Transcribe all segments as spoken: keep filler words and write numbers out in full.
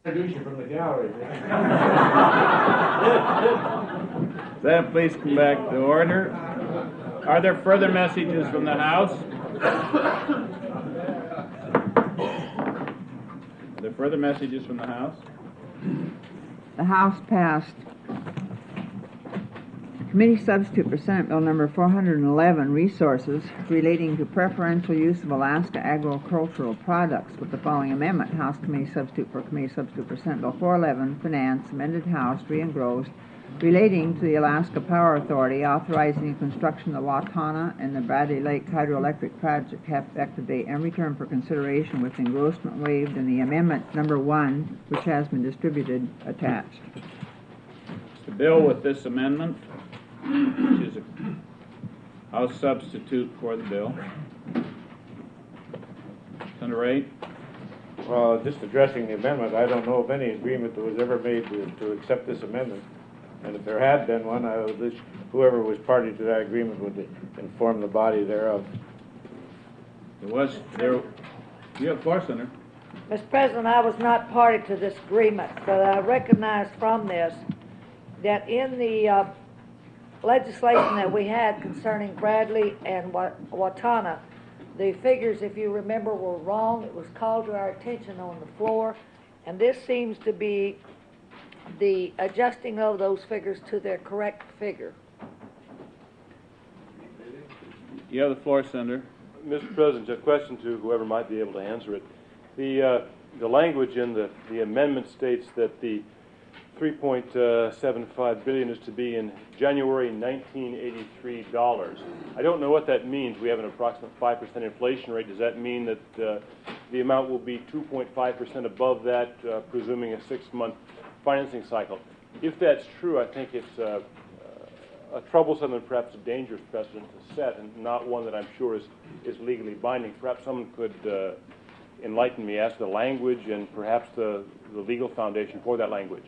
Introduce you from the gallery. Then please come back to order. Are there further messages from the House? Are there further messages from the House? The House passed Committee Substitute for Senate Bill number four hundred eleven, Resources, relating to preferential use of Alaska agricultural products, with the following amendment. House Committee Substitute for Committee Substitute for Senate Bill four eleven, Finance, amended House, re-engrossed, relating to the Alaska Power Authority, authorizing the construction of the Watana and the Bradley Lake Hydroelectric Project, have effective date and return for consideration with engrossment waived, and the amendment number one, which has been distributed, attached. The bill with this amendment, which is a House substitute for the bill. Senator Ray? Well, just addressing the amendment, I don't know of any agreement that was ever made to, to accept this amendment. And if there had been one, I would wish whoever was party to that agreement would inform the body thereof. There was, there, you have floor, Senator. Mister President, I was not party to this agreement, but I recognize from this that in the uh, legislation that we had concerning Bradley and Watana, the figures, if you remember, were wrong. It was called to our attention on the floor, and this seems to be the adjusting of those figures to their correct figure. You have the floor, Senator. Mister President, a question to whoever might be able to answer it. The uh, the language in the, the amendment states that the three point seven five billion dollars is to be in January nineteen eighty-three dollars. I don't know what that means. We have an approximate five percent inflation rate. Does that mean that uh, the amount will be two point five percent above that, uh, presuming a six-month financing cycle? If that's true, I think it's uh, a troublesome and perhaps a dangerous precedent to set, and not one that I'm sure is, is legally binding. Perhaps someone could uh, enlighten me as to the language and perhaps the, the legal foundation for that language.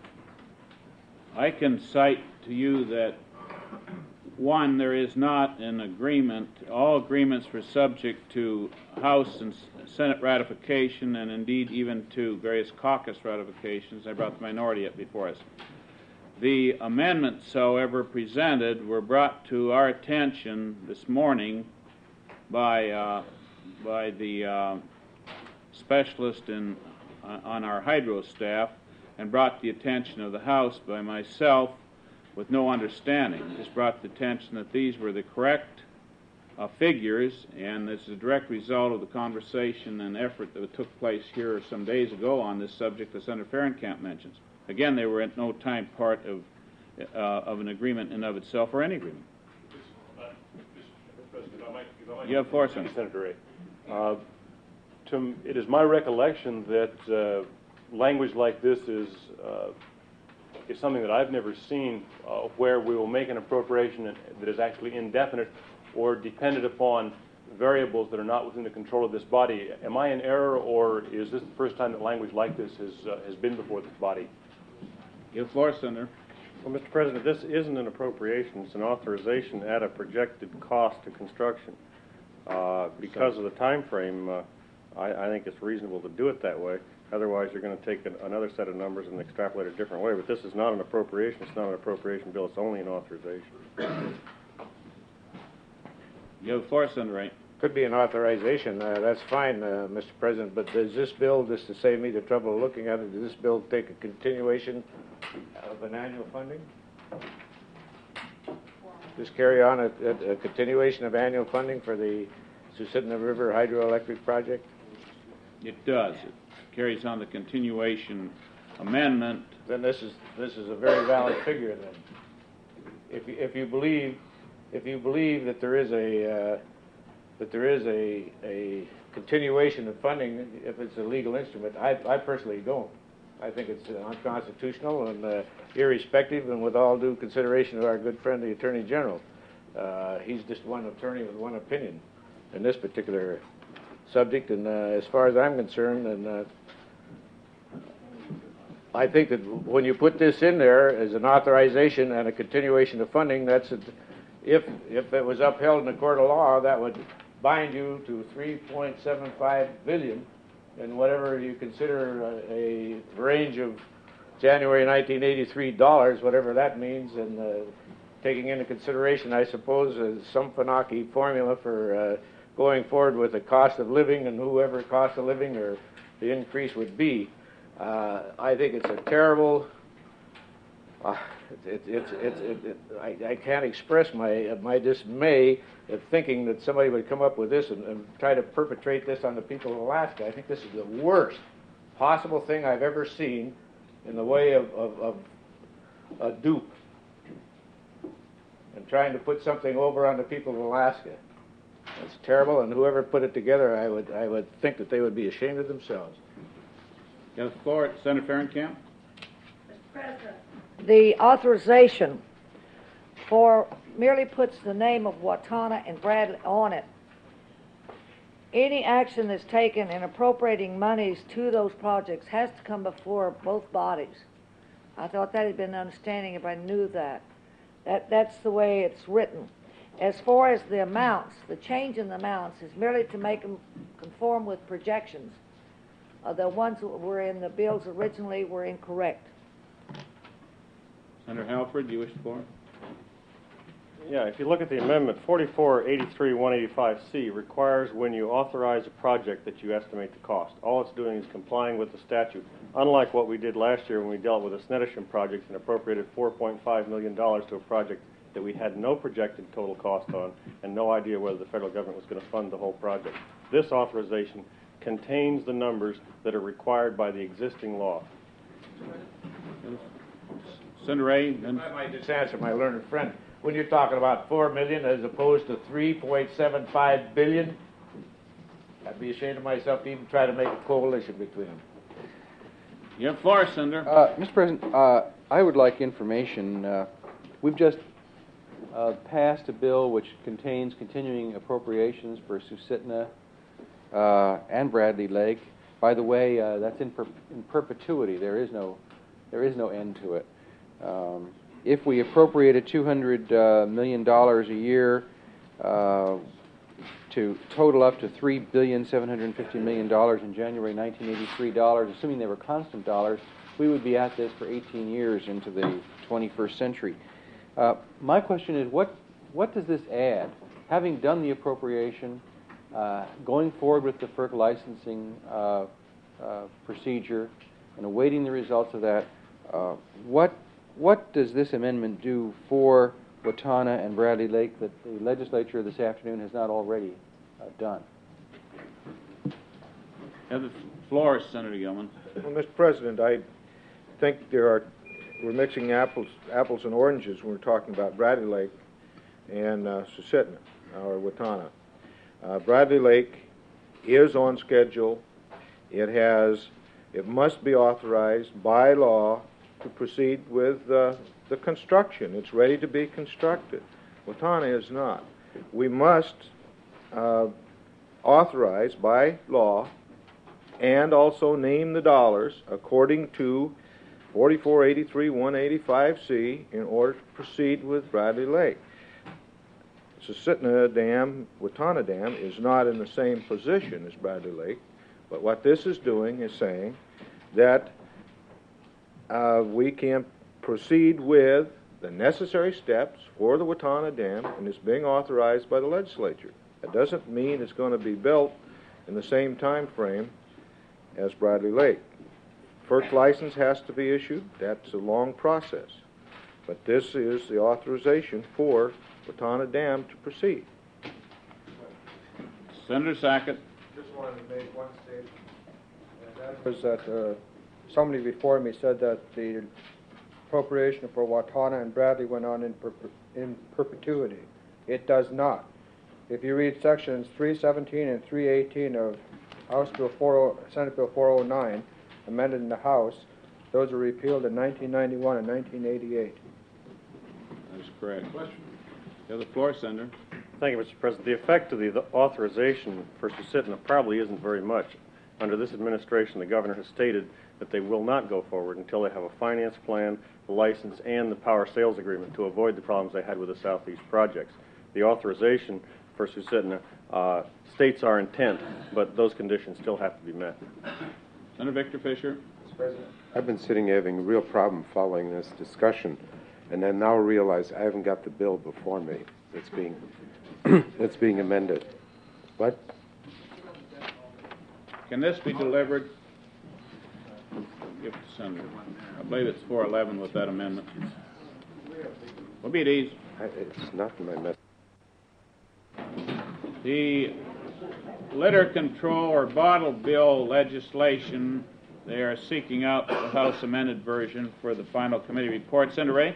I can cite to you that, one, there is not an agreement. All agreements were subject to House and Senate ratification, and indeed even to various caucus ratifications. I brought the minority up before us. The amendments, however, presented were brought to our attention this morning by uh, by the uh, specialist in uh, on our hydro staff, and brought the attention of the House by myself with no understanding. Just brought the attention that these were the correct uh, figures, and this is a direct result of the conversation and effort that took place here some days ago on this subject that Senator Fahrenkamp mentions. Again, they were at no time part of uh, of an agreement in of itself, or any agreement. Uh, Mister President, if I might, if I might You have floor, Senator. Senator Ray. Uh, to, it is my recollection that uh, language like this is uh, is something that I've never seen, uh, where we will make an appropriation that is actually indefinite or dependent upon variables that are not within the control of this body. Am I in error, or is this the first time that language like this has uh, has been before this body? You have floor, Senator. Well, Mister President, this isn't an appropriation. It's an authorization at a projected cost to construction. Uh, because of the time frame, uh, I, I think it's reasonable to do it that way. Otherwise, you're going to take an, another set of numbers and extrapolate it a different way. But this is not an appropriation. It's not an appropriation bill. It's only an authorization. You have the floor, Senator Ray. Could be an authorization. Uh, that's fine, uh, Mister President. But does this bill, just to save me the trouble of looking at it, does this bill take a continuation of an annual funding? Just carry on a, a, a continuation of annual funding for the Susitna River Hydroelectric Project? It does. It carries on the continuation amendment. Then this is this is a very valid figure. Then, if you, if you believe if you believe that there is a uh, that there is a a continuation of funding, if it's a legal instrument, I I personally don't. I think it's unconstitutional and uh, irrespective, and with all due consideration of our good friend the Attorney General, uh, he's just one attorney with one opinion in this particular subject. And uh, as far as I'm concerned, and uh, I think that when you put this in there as an authorization and a continuation of funding, that's a, if if it was upheld in a court of law, that would bind you to three point seven five billion dollars in whatever you consider a, a range of January nineteen eighty-three dollars, whatever that means, and uh, taking into consideration, I suppose, uh, some Funaki formula for uh, going forward with the cost of living and whoever cost of living or the increase would be. Uh, I think it's a terrible. Uh, it, it, it, it, it, I, I can't express my uh, my dismay at thinking that somebody would come up with this and, and try to perpetrate this on the people of Alaska. I think this is the worst possible thing I've ever seen in the way of, of, of a dupe and trying to put something over on the people of Alaska. It's terrible, and whoever put it together, I would I would think that they would be ashamed of themselves. You have the floor, Senator Ferencamp. Mister President, the authorization for merely puts the name of Watana and Bradley on it. Any action that's taken in appropriating monies to those projects has to come before both bodies. I thought that had been the understanding if I knew that. That that's the way it's written. As far as the amounts, the change in the amounts is merely to make them conform with projections. Uh, the ones that were in the bills originally were incorrect. Senator Halford, do you wish the floor? Yeah, if you look at the amendment, forty-four eighty-three one eighty-five C requires when you authorize a project that you estimate the cost. All it's doing is complying with the statute, unlike what we did last year when we dealt with the Snettisham project and appropriated four point five million dollars to a project that we had no projected total cost on and no idea whether the federal government was going to fund the whole project. This authorization contains the numbers that are required by the existing law. Senator Ray, and I might just answer my learned friend. When you're talking about four million as opposed to three point seven five billion, I'd be ashamed of myself to even try to make a coalition between them. you have the floor, Senator. Uh, Mister President, uh, I would like information. Uh, we've just uh, passed a bill which contains continuing appropriations for Susitna uh, and Bradley Lake. By the way, uh, that's in, per in perpetuity. There is no, there is no end to it. Um, if we appropriated two hundred uh, million dollars a year uh, to total up to three billion seven hundred fifty million dollars in January nineteen eighty-three dollars, assuming they were constant dollars, we would be at this for eighteen years into the twenty-first century. Uh, my question is, what what does this add? Having done the appropriation, uh, going forward with the FERC licensing uh, uh, procedure, and awaiting the results of that, uh, what what does this amendment do for Watana and Bradley Lake that the legislature this afternoon has not already uh, done? You have the floor, Senator Gilman. Well, Mister President, I think there are we're mixing apples apples and oranges when we're talking about Bradley Lake and uh, Susitna or Watana. Uh, Bradley Lake is on schedule. It has it must be authorized by law to proceed with uh, the construction. It's ready to be constructed. Watana is not. We must uh, authorize by law and also name the dollars according to forty-four eighty-three one eighty-five C in order to proceed with Bradley Lake. Susitna Dam, Watana Dam is not in the same position as Bradley Lake, but what this is doing is saying that uh, we can proceed with the necessary steps for the Watana Dam, and it's being authorized by the legislature. That doesn't mean it's going to be built in the same time frame as Bradley Lake. FERC license has to be issued. That's a long process. But this is the authorization for Watana Dam to proceed. Senator Sackett. Just wanted to make one statement. And that was that uh, somebody before me said that the appropriation for Watana and Bradley went on in, per in perpetuity. It does not. If you read sections three seventeen and three eighteen of House Bill four oh, Senate Bill four oh nine, amended in the House, those were repealed in nineteen ninety-one and nineteen eighty-eight. That is correct. You have the floor, Senator. Thank you, Mister President. The effect of the, the authorization for Susitna probably isn't very much. Under this administration, the governor has stated that they will not go forward until they have a finance plan, the license, and the power sales agreement to avoid the problems they had with the Southeast projects. The authorization for Susitna uh, states our intent, but those conditions still have to be met. Senator Victor Fisher. Mister President? I've been sitting here having a real problem following this discussion, and I now realize I haven't got the bill before me that's being, that's being amended. What? Can this be delivered? Give it to Senator. I believe it's four eleven with that amendment. We'll be at ease. I, it's not in my message. The litter control or bottle bill legislation, they are seeking out the House amended version for the final committee report. Senator Ray?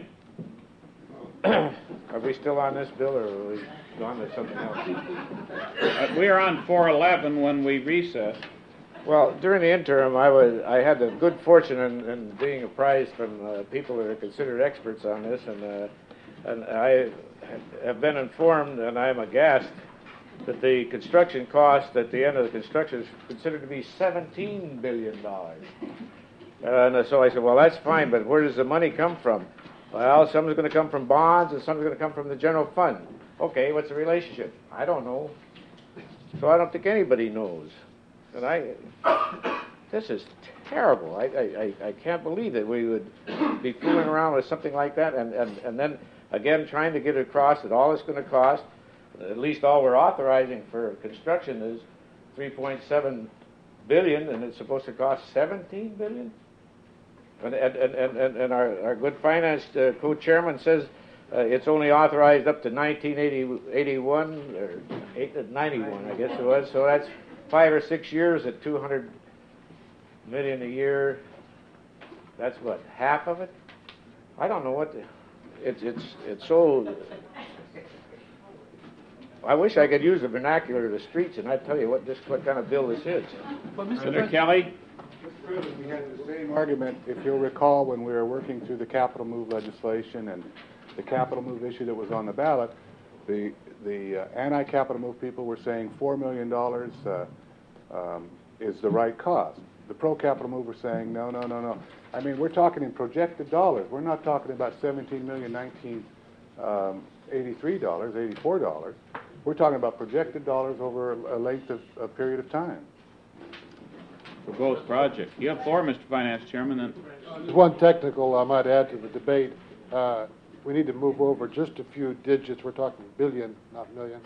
Are we still on this bill, or are we gone to something else? Uh, we are on four eleven when we recess. Well, during the interim, I was I had the good fortune in, in being apprised from uh, people that are considered experts on this, and uh, and I have been informed, and I am aghast, that the construction cost at the end of the construction is considered to be seventeen billion dollars. And so I said, well, that's fine, but where does the money come from? Well, some is going to come from bonds, and some is going to come from the general fund. Okay, what's the relationship? I don't know. So I don't think anybody knows. And I, this is terrible. I, I, I can't believe that we would be fooling around with something like that, and, and, and then, again, trying to get it across that all it's going to cost, at least all we're authorizing for construction is three point seven billion dollars, and it's supposed to cost seventeen billion dollars? And, and, and, and, and our, our good finance uh, co-chairman says uh, it's only authorized up to nineteen eighty-one, or ninety-one, I guess it was, so that's five or six years at two hundred million a year. That's what, half of it? I don't know what the, it's, it's, it's so, I wish I could use the vernacular of the streets, and I'd tell you what this, what kind of bill this is. Senator Kelly? Mister President, we had the same argument, if you'll recall, when we were working through the capital move legislation and the capital move issue that was on the ballot. The the uh, anti-capital move people were saying four million dollars uh, um, is the right cost. The pro-capital move were saying no, no, no, no. I mean, we're talking in projected dollars. We're not talking about seventeen million nineteen eighty-three dollars, eighty-four dollars. We're talking about projected dollars over a length of a period of time. For both projects. You have floor, Mister Finance Chairman. Then. There's one technical I might add to the debate. Uh, we need to move over just a few digits. We're talking billion, not million.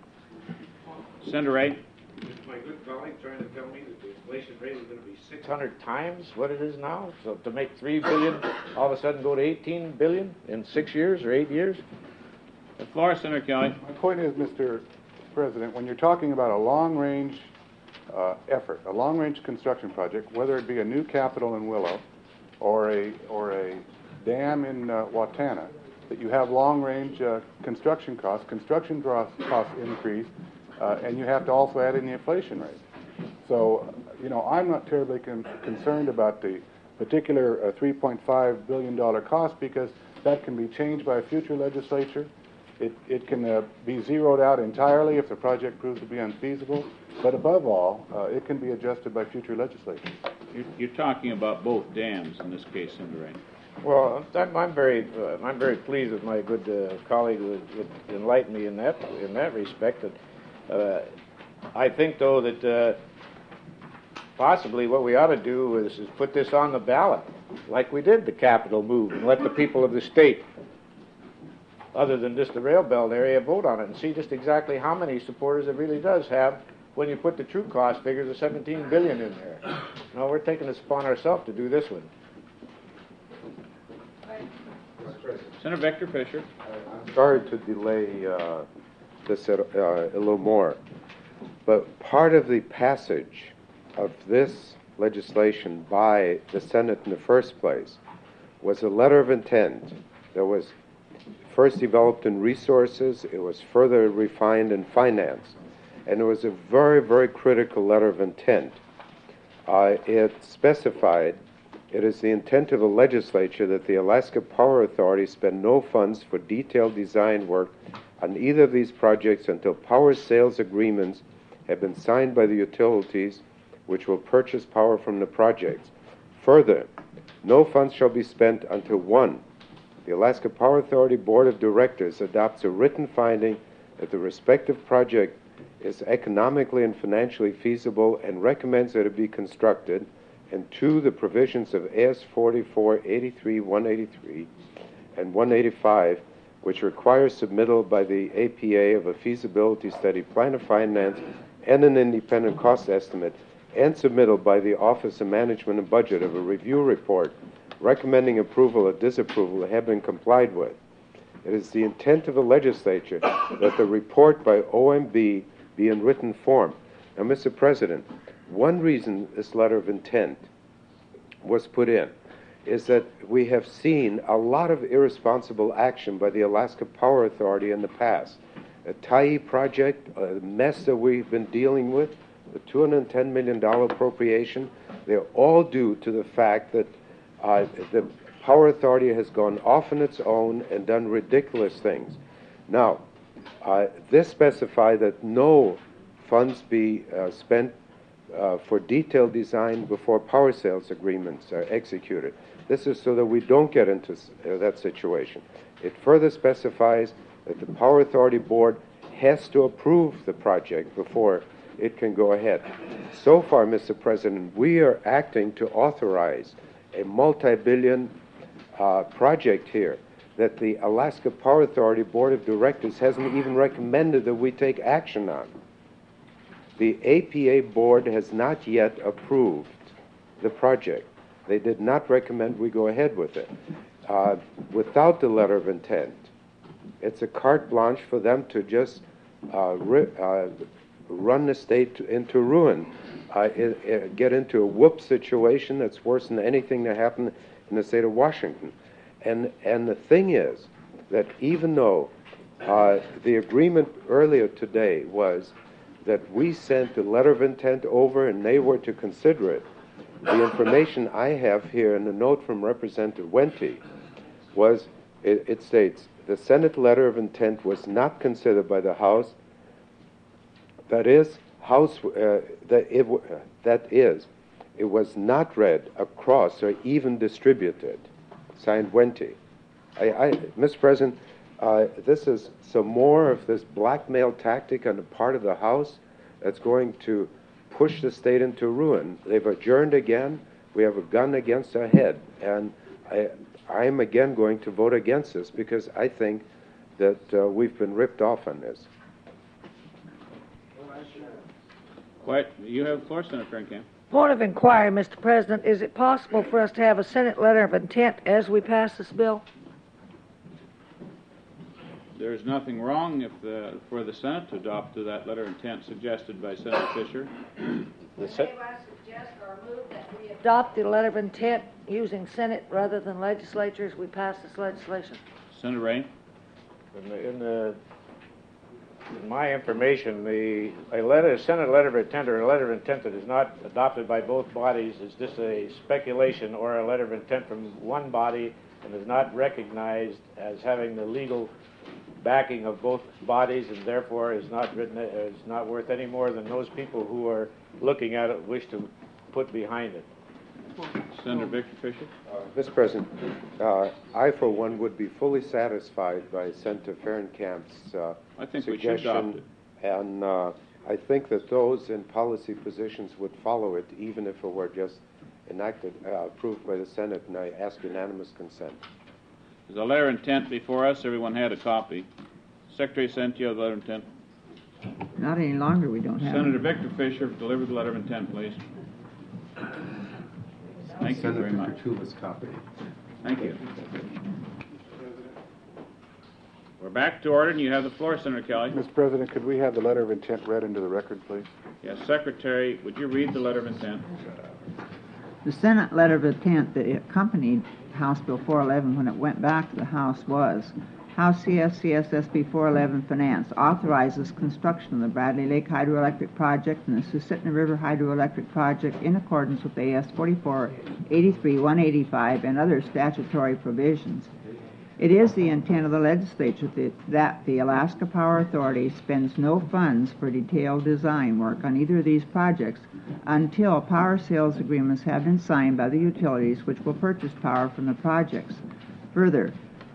Senator Ray? My good colleague trying to tell me that the inflation rate is going to be six hundred times what it is now? So to make three billion dollars all of a sudden go to eighteen billion dollars in six years or eight years? The floor, Senator Kelly. My point is, Mister President, when you're talking about a long-range uh, effort, a long-range construction project, whether it be a new capitol in Willow or a or a dam in uh, Watana, that you have long-range uh, construction costs, construction costs increase, uh, and you have to also add in the inflation rate. So, you know, I'm not terribly con concerned about the particular uh, three point five billion dollar cost, because that can be changed by a future legislature. It, it can uh, be zeroed out entirely if the project proves to be unfeasible, but above all, uh, it can be adjusted by future legislatures. You're, you're talking about both dams in this case, Senator Ray. Well, I'm, I'm very, uh, I'm very pleased with my good uh, colleague who would enlighten me in that, in that respect. That uh, I think, though, that uh, possibly what we ought to do is, is put this on the ballot, like we did the capital move, and let the people of the state, other than just the rail belt area, vote on it and see just exactly how many supporters it really does have when you put the true cost figures of seventeen billion dollars in there. No, we're taking this upon ourselves to do this one. Senator Victor Fisher. I'm sorry to delay uh, this at, uh, a little more, but part of the passage of this legislation by the Senate in the first place was a letter of intent that was first developed in resources, it was further refined in finance, and it was a very, very critical letter of intent. Uh, it specified it is the intent of the legislature that the Alaska Power Authority spend no funds for detailed design work on either of these projects until power sales agreements have been signed by the utilities which will purchase power from the projects. Further, no funds shall be spent until one, the Alaska Power Authority Board of Directors adopts a written finding that the respective project is economically and financially feasible and recommends that it be constructed, and two, the provisions of A S forty-four eighty-three one eighty-three and one eighty-five, which requires submittal by the A P A of a feasibility study, plan of finance, and an independent cost estimate, and submittal by the Office of Management and Budget of a review report recommending approval or disapproval have been complied with. It is the intent of the legislature that the report by O M B be in written form. Now, Mister President, one reason this letter of intent was put in is that we have seen a lot of irresponsible action by the Alaska Power Authority in the past. The Tyee project, a mess that we've been dealing with, the two hundred ten million dollars appropriation, they're all due to the fact that uh, the Power Authority has gone off on its own and done ridiculous things. Now, uh, this specifies that no funds be uh, spent uh, for detailed design before power sales agreements are executed. This is so that we don't get into uh, that situation. It further specifies that the Power Authority Board has to approve the project before it can go ahead. So far, Mister President, we are acting to authorize a multi-billion uh, project here that the Alaska Power Authority Board of Directors hasn't even recommended that we take action on. The A P A board has not yet approved the project. They did not recommend we go ahead with it. Uh, without the letter of intent, it's a carte blanche for them to just uh, ri- uh, run the state to, into ruin, uh, it, it get into a whoop situation that's worse than anything that happened in the state of Washington. And, and the thing is that even though uh, the agreement earlier today was that we sent the letter of intent over and they were to consider it, the information I have here in the note from Representative Wente was, it, it states, the Senate letter of intent was not considered by the House. That is, House, uh, that, it, uh, that is, it was not read across or even distributed. Signed, Wente. I, I, Mister President, uh, this is some more of this blackmail tactic on the part of the House that's going to push the state into ruin. They've adjourned again. We have a gun against our head. And I, I'm again going to vote against this because I think that uh, we've been ripped off on this. Quiet. You have the floor, Senator Kernkamp. Point of inquiry, Mister President, is it possible for us to have a Senate letter of intent as we pass this bill? There's nothing wrong if the, for the Senate to adopt that letter of intent suggested by Senator Fisher. The Sen- I suggest or move that we adopt the letter of intent using Senate rather than legislature as we pass this legislation. Senator Rain? In the, in the in my information, the a letter, a Senate letter of intent or a letter of intent that is not adopted by both bodies is just a speculation or a letter of intent from one body and is not recognized as having the legal backing of both bodies, and therefore is not written, is not worth any more than those people who are looking at it wish to put behind it. Senator Victor Fisher? Uh, Mister President, uh, I, for one, would be fully satisfied by Senator Fehrenkamp's uh, I think we should adopt suggestion, it. and uh, I think that those in policy positions would follow it, even if it were just enacted, uh, approved by the Senate, and I ask unanimous consent. There's a letter of intent before us. Everyone had a copy. Secretary sent you the letter of intent. Not any longer, we don't have Senator it. Victor Fisher, deliver the letter of intent, please. Thank you very much. copy. Thank you. We're back to order, and you have the floor, Senator Kelly. Mister President, could we have the letter of intent read into the record, please? Yes, Secretary, would you read the letter of intent? The Senate letter of intent that accompanied House Bill four eleven when it went back to the House was, House C S C S S B four eleven Finance authorizes construction of the Bradley Lake Hydroelectric Project and the Susitna River Hydroelectric Project in accordance with A S forty-four eighty-three one eighty-five and other statutory provisions. It is the intent of the legislature that, that the Alaska Power Authority spends no funds for detailed design work on either of these projects until power sales agreements have been signed by the utilities which will purchase power from the projects. Further,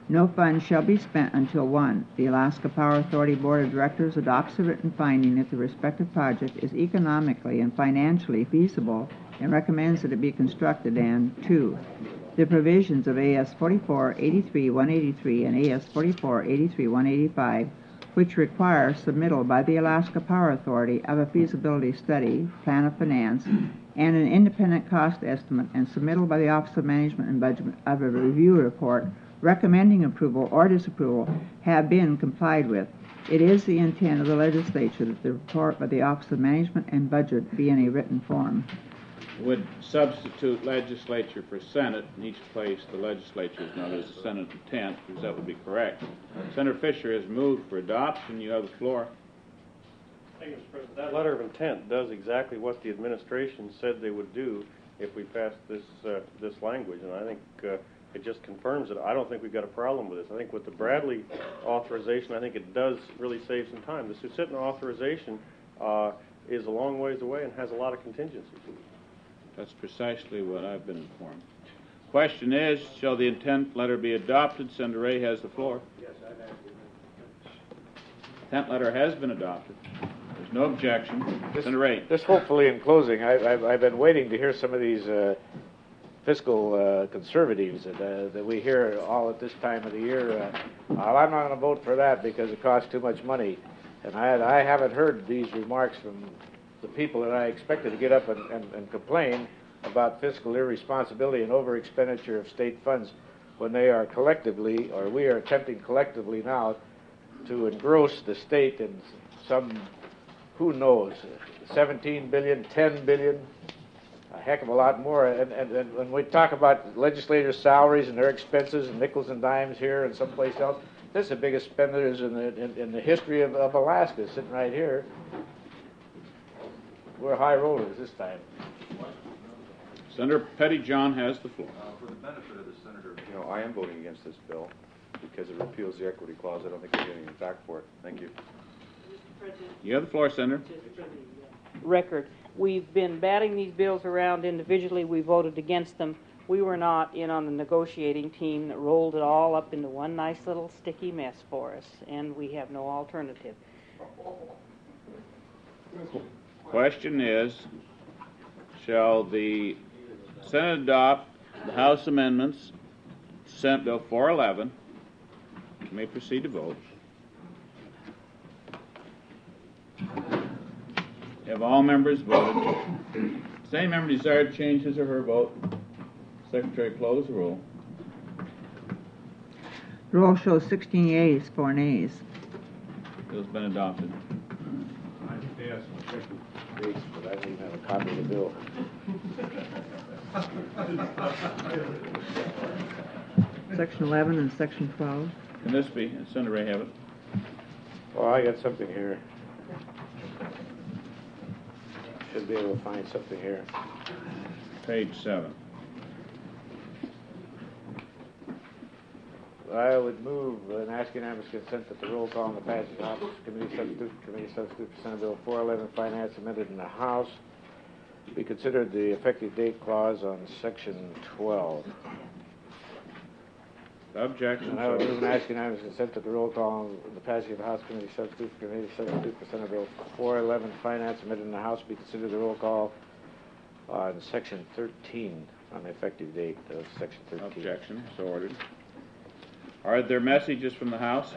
No funds shall be spent until one, the Alaska Power Authority Board of Directors adopts a written finding that the respective project is economically and financially feasible and recommends that it be constructed, and two, the provisions of A S forty-four eighty-three one eighty-three and A S forty-four eighty-three one eighty-five, which require submittal by the Alaska Power Authority of a feasibility study, plan of finance, and an independent cost estimate, and submittal by the Office of Management and Budget of a review report recommending approval or disapproval have been complied with. It is the intent of the legislature that the report by the Office of Management and Budget be in a written form. Would substitute legislature for Senate in each place the legislature is known as the Senate intent, because that would be correct. Senator Fisher has moved for adoption. You have the floor. Thank you, Mister President. That letter of intent does exactly what the administration said they would do if we passed this uh, this language, and I think uh, it just confirms it. I don't think we've got a problem with this. I think with the Bradley authorization, I think it does really save some time. The Susitna authorization uh, is a long ways away and has a lot of contingencies. That's precisely what I've been informed. Question is, shall the intent letter be adopted? Senator Ray has the floor. Yes, I'd ask you. Intent letter has been adopted. There's no objection. Just, Senator Ray. just hopefully in closing, I, I've, I've been waiting to hear some of these uh, fiscal uh, conservatives that, uh, that we hear all at this time of the year. Uh, well, I'm not going to vote for that because it costs too much money. And I, I haven't heard these remarks from the people that I expected to get up and, and, and complain about fiscal irresponsibility and over expenditure of state funds when they are collectively, or we are attempting collectively now to engross the state in some, who knows, seventeen billion, ten billion, a heck of a lot more. And, and, and when we talk about legislators' salaries and their expenses and nickels and dimes here and someplace else, this is the biggest spenders in the, in, in the history of, of Alaska, sitting right here. We're high rollers this time. Senator Pettyjohn has the floor. Uh, for the benefit of the senator, you know, I am voting against this bill because it repeals the equity clause. I don't think we're getting anything back for it. Thank you. You have the floor, Senator. Record. We've been batting these bills around individually. We voted against them. We were not in on the negotiating team that rolled it all up into one nice little sticky mess for us, and we have no alternative. Question is, shall the Senate adopt the House amendments, Senate Bill four eleven? You may proceed to vote. Have all members voted? Does any member desire to change his or her vote? Secretary, close the roll. Roll shows sixteen yeas, four nays. Bill's been adopted. I think they have some tricky dates, but I don't even have a copy of the bill. Section eleven and section twelve. Can this be, Senator Ray have it? Well, I got something here. Should be able to find something here. Page seven. I would move and ask unanimous consent that the roll call on the passage of House Committee Substitute, Committee Substitute for Senate Bill four eleven Finance amended in the House be considered the effective date clause on section twelve. Objection. And I would move and ask unanimous consent that the roll call on the passage of House Committee Substitute for Committee Substitute for Senate Bill four eleven Finance amended in the House be considered the roll call on section thirteen on the effective date of section thirteen. Objection. So ordered. Are there messages from the House?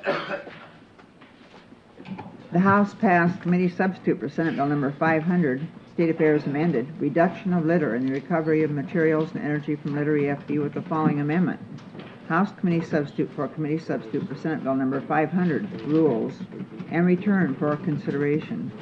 The House passed Committee Substitute for Senate Bill number five hundred, State Affairs amended, reduction of litter and the recovery of materials and energy from litter E F D with the following amendment. House Committee Substitute for Committee Substitute for Senate Bill number five hundred, rules, and return for consideration.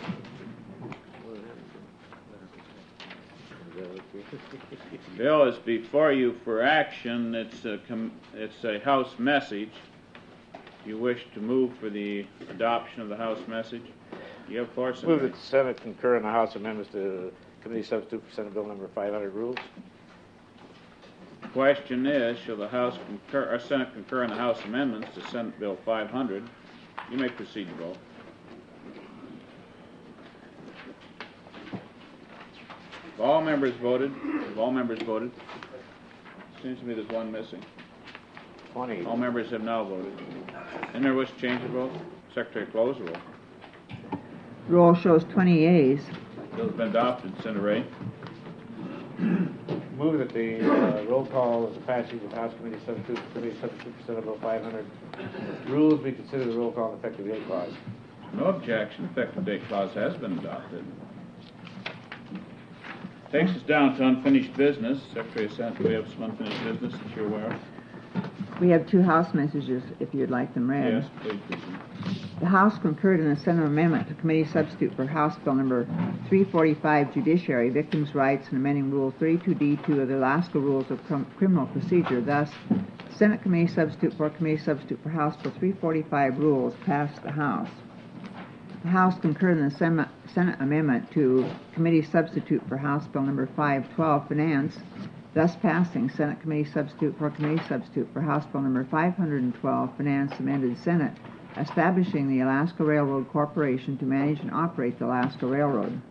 Bill is before you for action. It's a, com it's a House message. You wish to move for the adoption of the House message? You have floor, Senator. Move that the Senate concur in the House amendments to Committee Substitute for Senate Bill number five hundred rules. Question is, shall the House concur, or Senate concur in the House amendments to Senate Bill five hundred? You may proceed to vote. Have all members voted? Have all members voted? Seems to me there's one missing. Twenty. All members have now voted. Any member wish to change their vote? Secretary, close the roll. Roll shows twenty yeas. Bill's been adopted. Senator Ray. Move that the uh, roll call of the passage of House Committee substitute for Committee substitute percent of Bill five hundred rules be considered a roll call and effective date clause. No objection. Effective date clause has been adopted. Takes us down to unfinished business. Secretary of Senate, do we have some unfinished business that you're aware of? We have two House messages, if you'd like them read. Yes, please. Please. The House concurred in a Senate amendment to committee substitute for House Bill number three forty-five, Judiciary, Victims' Rights, and amending Rule thirty-two D two of the Alaska Rules of Crim- Criminal Procedure. Thus, Senate committee substitute for committee substitute for House Bill three forty-five rules passed the House. The House concurred in the Sem- Senate amendment to committee substitute for House Bill number five twelve, Finance, thus passing Senate committee substitute for committee substitute for House Bill number five twelve, Finance, amended Senate, establishing the Alaska Railroad Corporation to manage and operate the Alaska Railroad.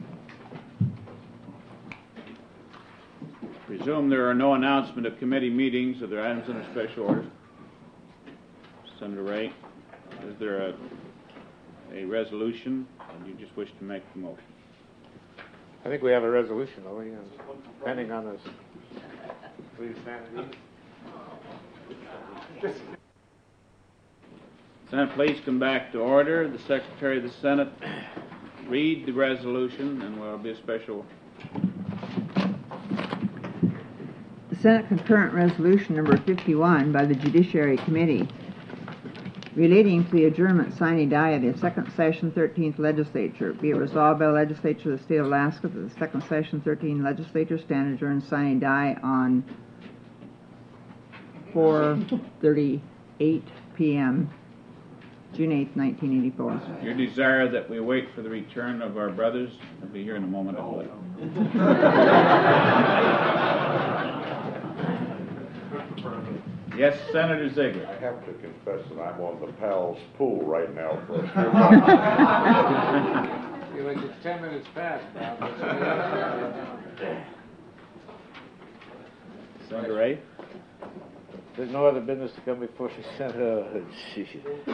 Presume there are no announcement of committee meetings or their items under special orders. Senator Ray, is there a, a resolution, or do you just wish to make the motion? I think we have a resolution, don't we? uh, Pending on this. Please stand. Senate, please come back to order. The Secretary of the Senate read the resolution, and there will be a special. The Senate concurrent resolution number fifty-one by the Judiciary Committee relating to the adjournment sine die of the second session thirteenth legislature. Be it resolved by the legislature of the state of Alaska that the second session thirteenth legislature stand adjourned sine die on four thirty-eight p m June eighth, nineteen eighty-four. Your desire that we wait for the return of our brothers will be here in a moment, I believe. Yes, Senator Ziegler. I have to confess that I'm on the Pals pool right now for a few You're like it's ten minutes past, Bob. Senator Ray. There's no other business to come before the Senate. Oh, gee.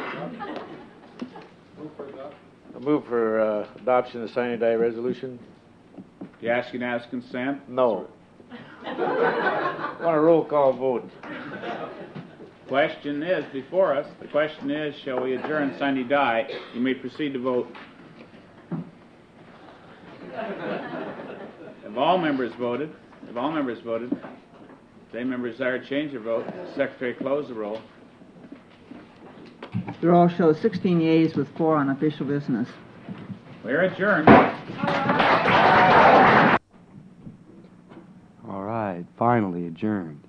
I move for uh, adoption of the sine die resolution. Do you ask unanimous consent? No. Want a roll call vote. Question is before us. The question is, shall we adjourn sine die? You may proceed to vote. Have all members voted? Have all members voted? If any members desire to change their vote, Secretary, close the roll. The roll shows sixteen yeas with four on official business. We're adjourned. All right, finally adjourned.